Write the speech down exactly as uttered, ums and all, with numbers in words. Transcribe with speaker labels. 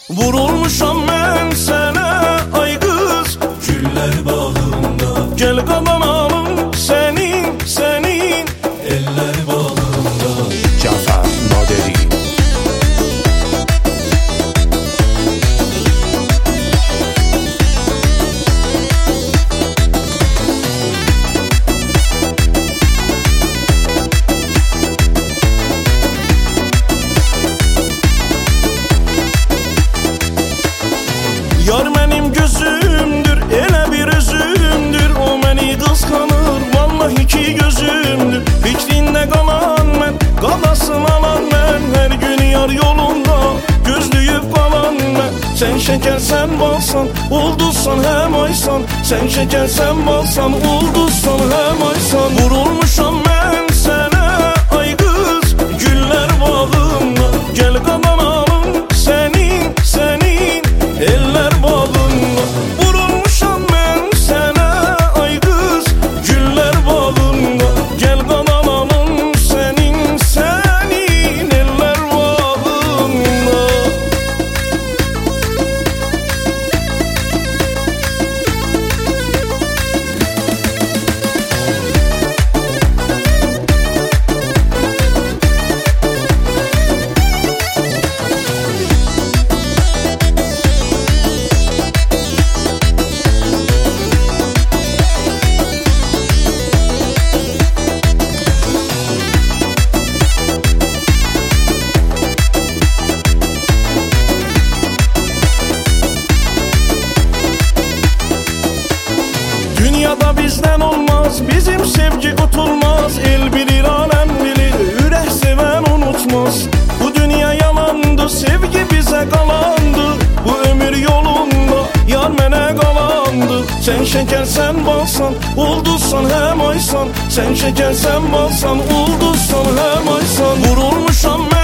Speaker 1: Vurulmuşam ben sana ay kız,
Speaker 2: Güller bağında,
Speaker 1: gel kazanalım senin senin
Speaker 2: eller bağında.
Speaker 3: Cafer Naderi.
Speaker 1: Yar benim gözümdür, ele bir özümdür. O beni kıskanır, vallahi ki gözümdür. Fikrinde kalan ben, kalasın alan ben. Her gün yar yolunda, gözlüyüp kalan ben. Sen şekersen balsan, ulduzsan hem aysan. Sen şekersen balsan, ulduzsan hem aysan. Vurulmuşam ben sana ay kız, güller bağında. Gel kazanalım senin senin eller bağında. Vurulmuşam ben sana ay kız, güller bağında. Gel kazanalım senin senin eller bağında. Dünyada bizden olmaz, bizim sevgi tutulmaz. El bilir, alem bilir, yürek seven unutmaz. Bu dünya yalandı, sevgi bize kalandı. Bu ömür yolunda, yar mene kalandı. Sen şekersen balsan, ulduzsan hem aysan. Sen şekersen balsan, ulduzsan hem aysan. Vurulmuşam